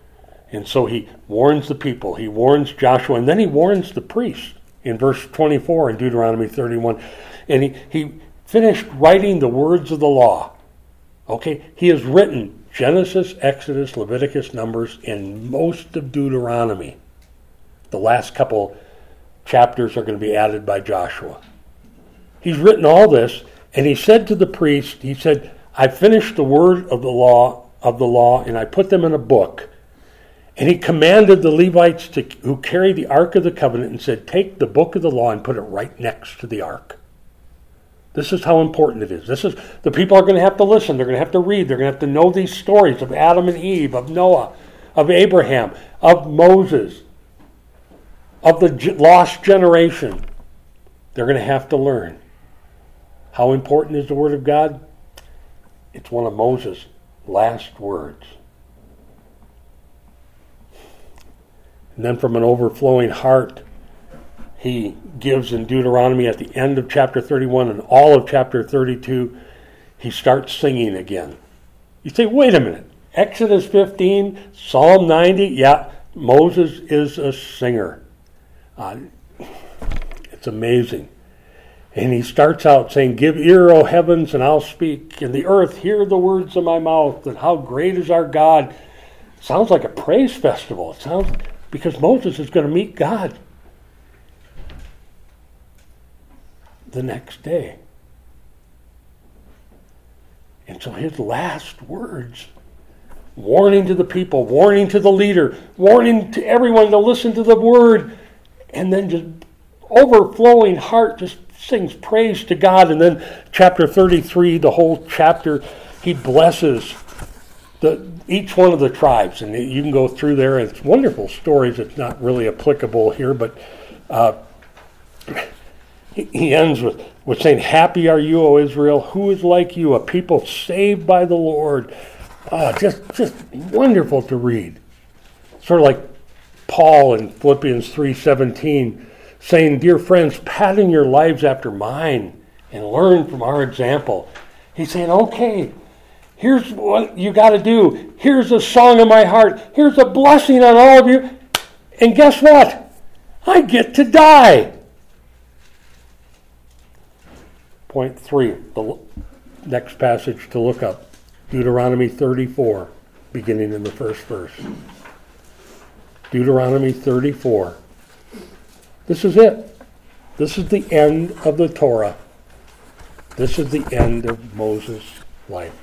And so he warns the people, he warns Joshua, and then he warns the priests in verse twenty-four in Deuteronomy thirty-one. And he, he finished writing the words of the law. Okay, he has written Genesis, Exodus, Leviticus, Numbers, and most of Deuteronomy. The last couple chapters are going to be added by Joshua. He's written all this, and he said to the priest, he said, I finished the word of the law of the law, and I put them in a book. And he commanded the Levites to, who carried the Ark of the Covenant and said, take the book of the law and put it right next to the Ark. This is how important it is. This is the people are going to have to listen. They're going to have to read. They're going to have to know these stories of Adam and Eve, of Noah, of Abraham, of Moses, of the lost generation. They're going to have to learn. How important is the Word of God? It's one of Moses' last words. And then from an overflowing heart, he gives in Deuteronomy at the end of chapter thirty-one and all of chapter thirty-two, he starts singing again. You say, wait a minute, Exodus fifteen, Psalm ninety, yeah, Moses is a singer. Uh, it's amazing. And he starts out saying, give ear, O heavens, and I'll speak, and the earth, hear the words of my mouth, and how great is our God. It sounds like a praise festival. It sounds, because Moses is going to meet God the next day. And so his last words, warning to the people, warning to the leader, warning to everyone to listen to the word, and then just overflowing heart just sings praise to God. And then chapter thirty-three, the whole chapter, he blesses the each one of the tribes. And you can go through there, and it's wonderful stories. It's not really applicable here, but uh, he ends with, with saying, happy are you, O Israel, who is like you, a people saved by the Lord. Uh, just, just wonderful to read. Sort of like Paul in Philippians three seventeen, saying, dear friends, pattern your lives after mine and learn from our example. He's saying, okay, here's what you got to do. Here's a song in my heart. Here's a blessing on all of you. And guess what? I get to die. Point three, the next passage to look up, Deuteronomy thirty-four, beginning in the first verse. Deuteronomy thirty-four. This is it. This is the end of the Torah. This is the end of Moses' life.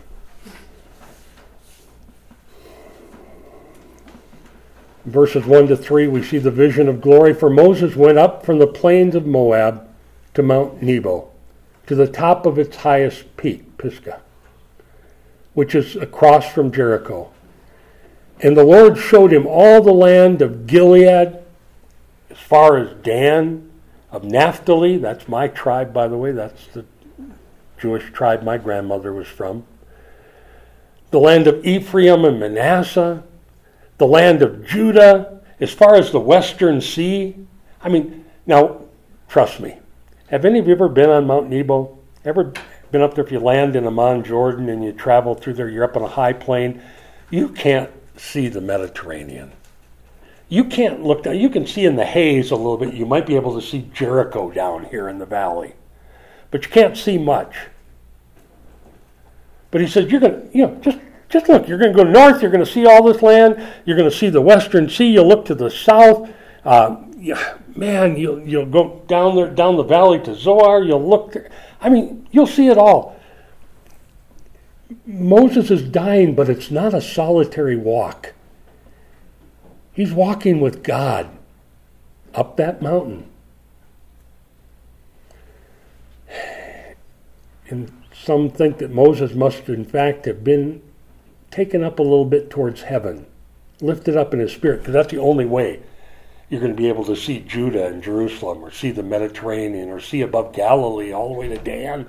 Verses one to three, we see the vision of glory. For Moses went up from the plains of Moab to Mount Nebo, to the top of its highest peak, Pisgah, which is across from Jericho. And the Lord showed him all the land of Gilead, as far as Dan, of Naphtali. That's my tribe, by the way. That's the Jewish tribe my grandmother was from. The land of Ephraim and Manasseh. The land of Judah, as far as the western sea. I mean, now, trust me. Have any of you ever been on Mount Nebo? Ever been up there? If you land in Amman, Jordan, and you travel through there, you're up on a high plain, you can't see the Mediterranean. You can't look down. You can see in the haze a little bit. You might be able to see Jericho down here in the valley. But you can't see much. But he said, you're going to, you know, just, just look. You're going to go north. You're going to see all this land. You're going to see the western sea. You'll look to the south. Uh, yeah, man, you'll, you'll go down there, down the valley to Zoar. You'll look there. I mean, you'll see it all. Moses is dying, but it's not a solitary walk. He's walking with God up that mountain. And some think that Moses must, in fact, have been taken up a little bit towards heaven, lifted up in his spirit, because that's the only way you're going to be able to see Judah and Jerusalem, or see the Mediterranean, or see above Galilee all the way to Dan.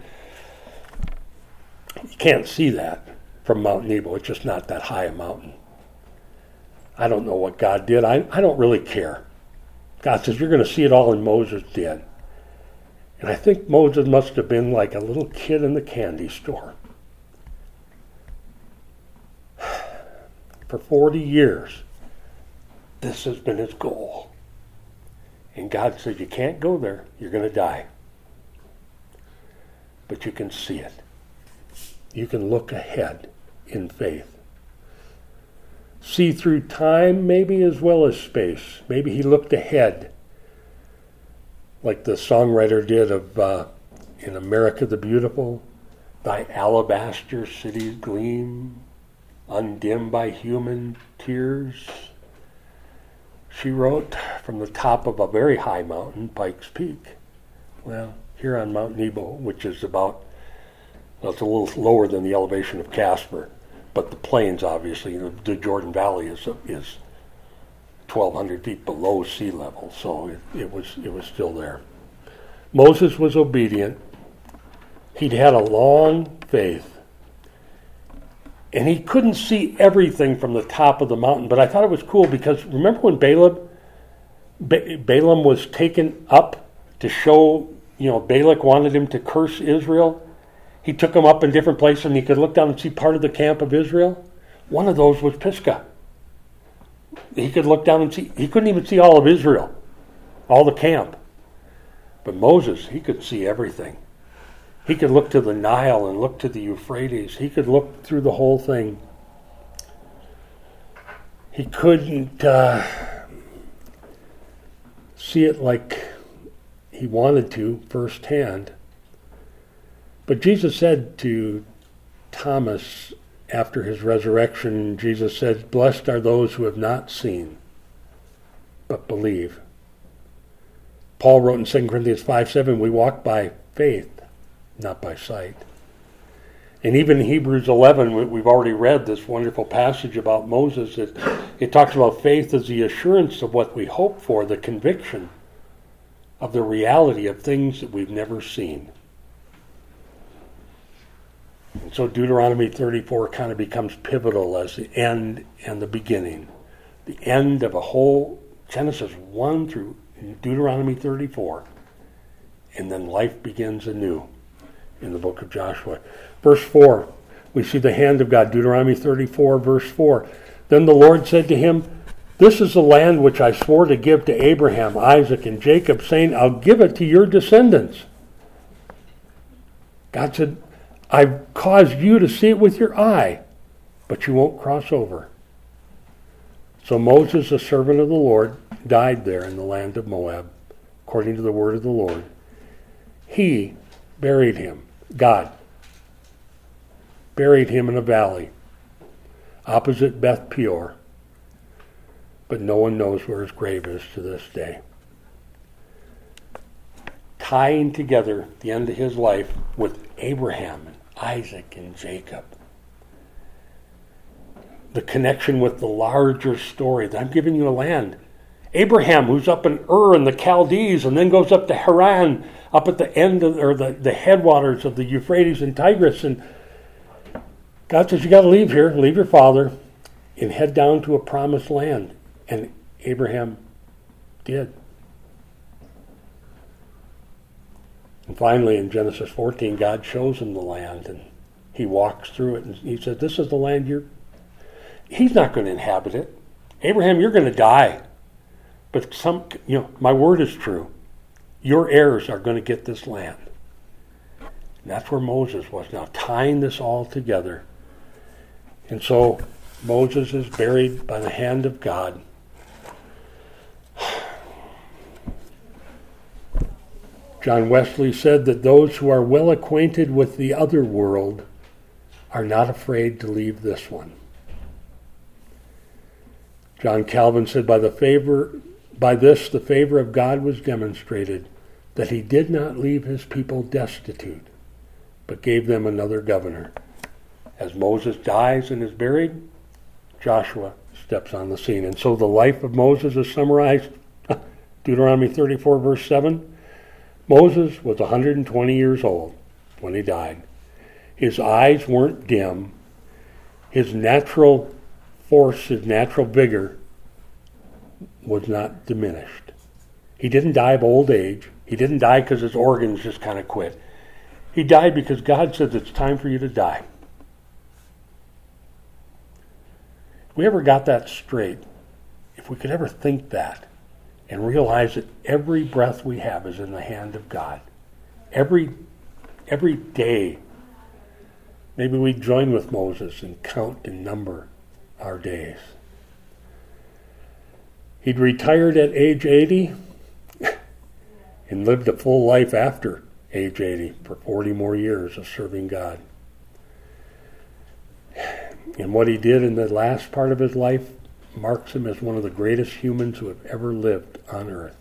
You can't see that from Mount Nebo. It's just not that high a mountain. I don't know what God did. I, I don't really care. God says, you're going to see it all, and Moses did. And I think Moses must have been like a little kid in the candy store. For forty years, this has been his goal. And God said, you can't go there. You're going to die. But you can see it. You can look ahead in faith. See through time maybe as well as space. Maybe he looked ahead like the songwriter did of uh, In America the Beautiful. Thy alabaster cities gleam, undimmed by human tears. She wrote from the top of a very high mountain, Pikes Peak. Well, here on Mount Nebo, which is about, well, it's a little lower than the elevation of Casper, but the plains, obviously, the Jordan Valley is is twelve hundred feet below sea level, so it, it was it was still there. Moses was obedient. He'd had a long faith. And he couldn't see everything from the top of the mountain, but I thought it was cool because remember when Balaam, ba- Balaam was taken up to show, you know, Balak wanted him to curse Israel? He took him up in different places and he could look down and see part of the camp of Israel. One of those was Pisgah. He could look down and see, he couldn't even see all of Israel, all the camp. But Moses, he could see everything. He could look to the Nile and look to the Euphrates. He could look through the whole thing. He couldn't uh, see it like he wanted to firsthand. But Jesus said to Thomas after his resurrection, Jesus said, blessed are those who have not seen, but believe. Paul wrote in Second Corinthians five seven, we walk by faith, not by sight. And even in Hebrews eleven, we've already read this wonderful passage about Moses. It, it talks about faith as the assurance of what we hope for, the conviction of the reality of things that we've never seen. And so Deuteronomy thirty-four kind of becomes pivotal as the end and the beginning. The end of a whole Genesis one through Deuteronomy thirty-four. And then life begins anew in the book of Joshua. Verse four, we see the hand of God. Deuteronomy thirty-four, verse four. Then the Lord said to him, this is the land which I swore to give to Abraham, Isaac, and Jacob, saying, I'll give it to your descendants. God said, I've caused you to see it with your eye, but you won't cross over. So Moses, a servant of the Lord, died there in the land of Moab, according to the word of the Lord. He buried him, God, buried him in a valley opposite Beth Peor, but no one knows where his grave is to this day. Tying together the end of his life with Abraham and Isaac and Jacob. The connection with the larger story that I'm giving you a land. Abraham, who's up in Ur in the Chaldees and then goes up to Haran, up at the end of, or the, the headwaters of the Euphrates and Tigris. And God says, you got to leave here, leave your father, and head down to a promised land. And Abraham did. And finally, in Genesis fourteen, God shows him the land, and he walks through it, and he says, this is the land you're... He's not going to inhabit it. Abraham, you're going to die. But some, you know, my word is true. Your heirs are going to get this land. And that's where Moses was now, tying this all together. And so Moses is buried by the hand of God. John Wesley said that those who are well acquainted with the other world are not afraid to leave this one. John Calvin said, by the favor, by this the favor of God was demonstrated, that he did not leave his people destitute, but gave them another governor. As Moses dies and is buried, Joshua steps on the scene. And so the life of Moses is summarized, Deuteronomy thirty-four, verse seven. Moses was one hundred twenty years old when he died. His eyes weren't dim. His natural force, his natural vigor was not diminished. He didn't die of old age. He didn't die because his organs just kind of quit. He died because God said it's time for you to die. If we ever got that straight, if we could ever think that and realize that every breath we have is in the hand of God. Every, every day, maybe we'd join with Moses and count and number our days. He'd retired at age eighty and lived a full life after age eighty for forty more years of serving God. And what he did in the last part of his life marks him as one of the greatest humans who have ever lived on earth.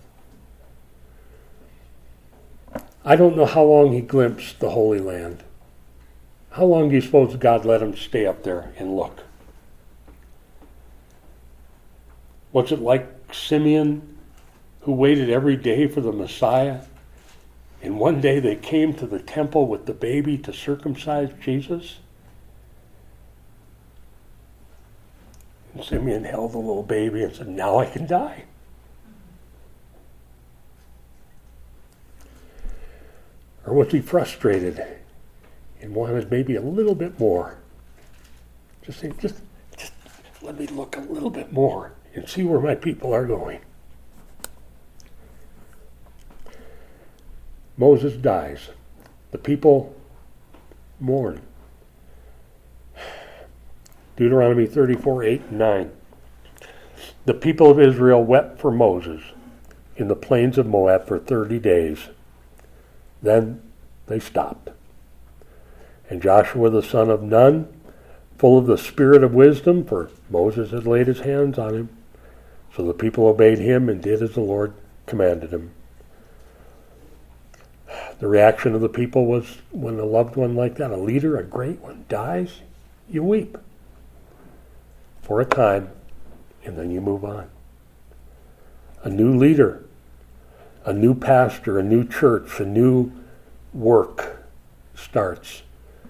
I don't know how long he glimpsed the Holy Land. How long do you suppose God let him stay up there and look? What's it like Simeon, who waited every day for the Messiah, and one day they came to the temple with the baby to circumcise Jesus? And Simeon held the little baby and said, now I can die. Or was he frustrated and wanted maybe a little bit more? Just say, just, just let me look a little bit more and see where my people are going. Moses dies. The people mourn. Deuteronomy thirty-four, eight and nine. The people of Israel wept for Moses in the plains of Moab for thirty days. Then they stopped. And Joshua the son of Nun, full of the spirit of wisdom, for Moses had laid his hands on him, so the people obeyed him and did as the Lord commanded him. The reaction of the people was, when a loved one like that, a leader, a great one, dies, you weep for a time, and then you move on. A new leader, a new pastor, a new church, a new work starts.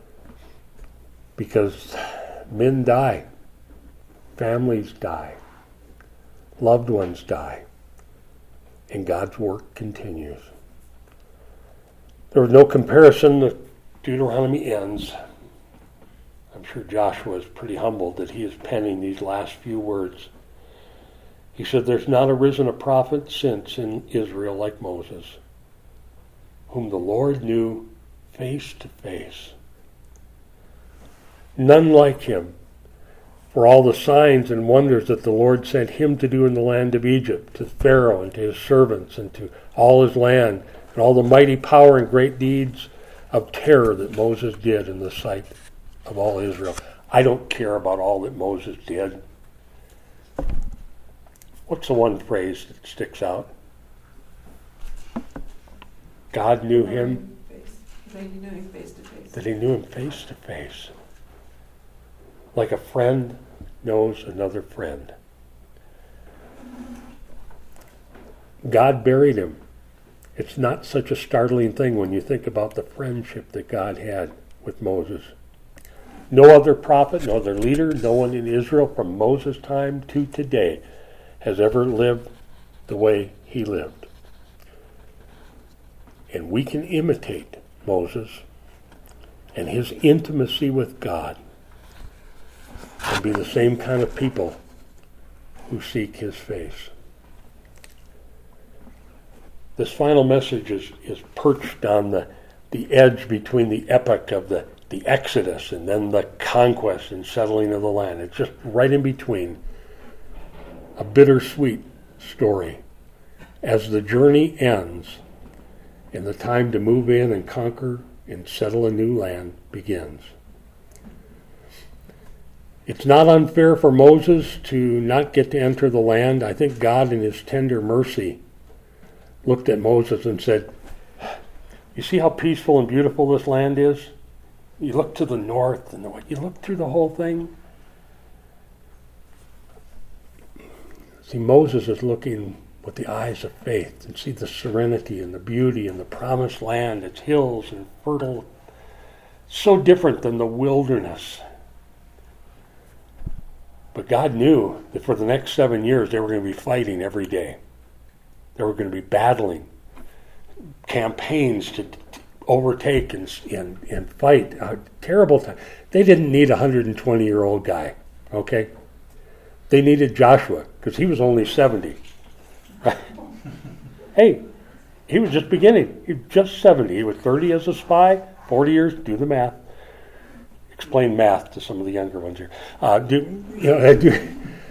Because men die, families die, loved ones die, and God's work continues. There was no comparison. The Deuteronomy ends. I'm sure Joshua is pretty humbled that he is penning these last few words. He said, there's not arisen a prophet since in Israel like Moses, whom the Lord knew face to face. None like him, for all the signs and wonders that the Lord sent him to do in the land of Egypt, to Pharaoh and to his servants and to all his land, and all the mighty power and great deeds of terror that Moses did in the sight of all Israel. I don't care about all that Moses did. What's the one phrase that sticks out? God knew him. That he knew him face to face. That he knew him face to face. Like a friend knows another friend. God buried him. It's not such a startling thing when you think about the friendship that God had with Moses. No other prophet, no other leader, no one in Israel from Moses' time to today has ever lived the way he lived. And we can imitate Moses and his intimacy with God and be the same kind of people who seek his face. This final message is, is perched on the, the edge between the epic of the, the Exodus and then the conquest and settling of the land. It's just right in between. A bittersweet story. As the journey ends and the time to move in and conquer and settle a new land begins. It's not unfair for Moses to not get to enter the land. I think God in his tender mercy looked at Moses and said, you see how peaceful and beautiful this land is? You look to the north and the, you look through the whole thing. See, Moses is looking with the eyes of faith and see the serenity and the beauty and the promised land, its hills and fertile. So different than the wilderness. But God knew that for the next seven years they were going to be fighting every day. They were going to be battling, campaigns to, to overtake and, and, and fight. A terrible time. They didn't need a one hundred twenty-year-old guy, okay? They needed Joshua, because he was only seventy. Right? Hey, he was just beginning. He was just seventy. He was thirty as a spy, forty years, do the math. Explain math to some of the younger ones here. Uh, do, you know, do,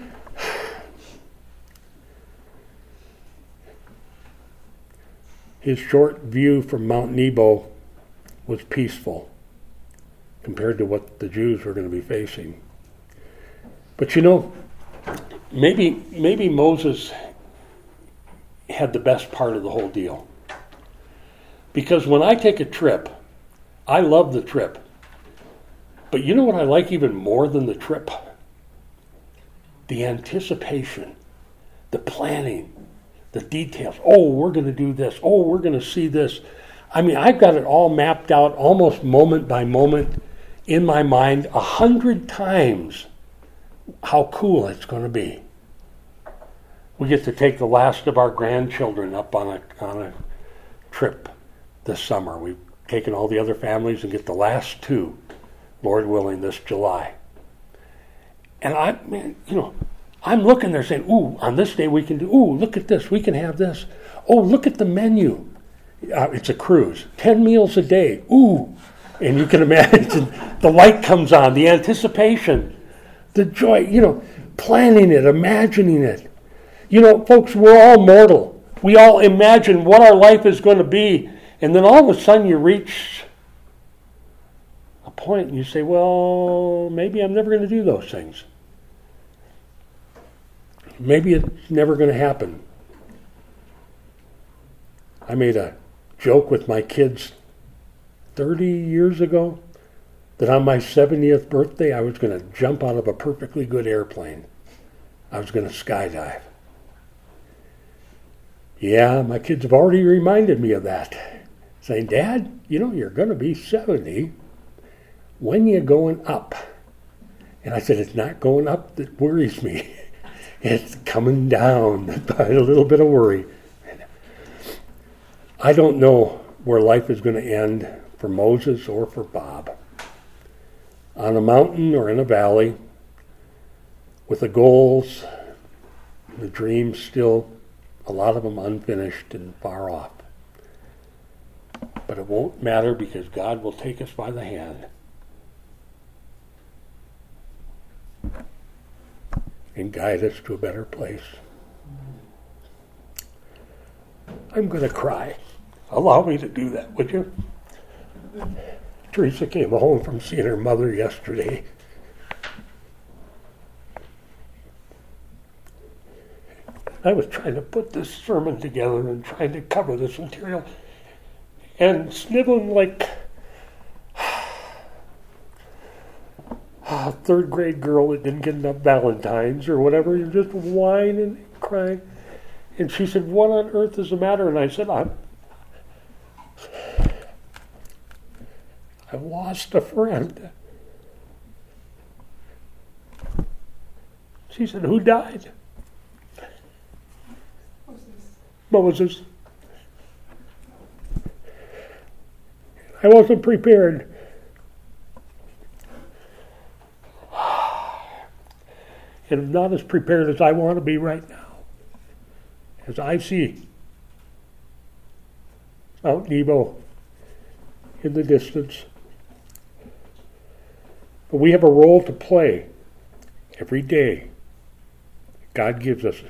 his short view from Mount Nebo was peaceful compared to what the Jews were going to be facing. But you know, maybe maybe Moses had the best part of the whole deal. Because when I take a trip, I love the trip. But you know what I like even more than the trip? The anticipation, the planning, the details. Oh, we're going to do this. Oh, we're going to see this. I mean, I've got it all mapped out almost moment by moment in my mind a hundred times how cool it's going to be. We get to take the last of our grandchildren up on a on a trip this summer. We've taken all the other families and get the last two, Lord willing, this July. And I, man, you know, I'm looking there saying, ooh, on this day we can do, ooh, look at this, we can have this. Oh, look at the menu. Uh, it's a cruise. Ten meals a day. Ooh. And you can imagine the light comes on, the anticipation, the joy, you know, planning it, imagining it. You know, folks, we're all mortal. We all imagine what our life is going to be. And then all of a sudden you reach a point and you say, well, maybe I'm never going to do those things. Maybe it's never going to happen. I made a joke with my kids thirty years ago that on my seventieth birthday I was going to jump out of a perfectly good airplane. I was going to skydive. Yeah, my kids have already reminded me of that. Saying, Dad, you know, you're going to be seventy. When you going up? And I said, it's not going up that worries me. It's coming down by a little bit of worry. I don't know where life is going to end for Moses or for Bob. On a mountain or in a valley, with the goals, the dreams still, a lot of them unfinished and far off. But it won't matter because God will take us by the hand and guide us to a better place. I'm going to cry. Allow me to do that, would you? Teresa came home from seeing her mother yesterday. I was trying to put this sermon together and trying to cover this material and sniveling like a third grade girl that didn't get enough Valentines or whatever. You're just whining and crying. And she said, what on earth is the matter? And I said, I'm, I've lost a friend. She said, who died? Moses. I wasn't prepared. And I'm not as prepared as I want to be right now. As I see Mount Nebo in the distance. But we have a role to play every day. God gives us.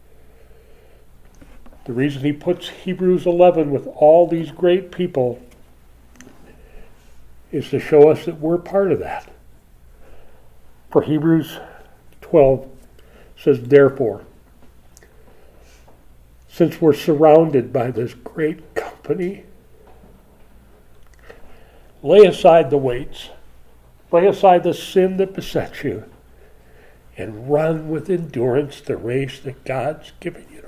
The reason he puts Hebrews eleven with all these great people is to show us that we're part of that. For Hebrews twelve says, therefore, since we're surrounded by this great company, lay aside the weights, lay aside the sin that besets you, and run with endurance the race that God's given you.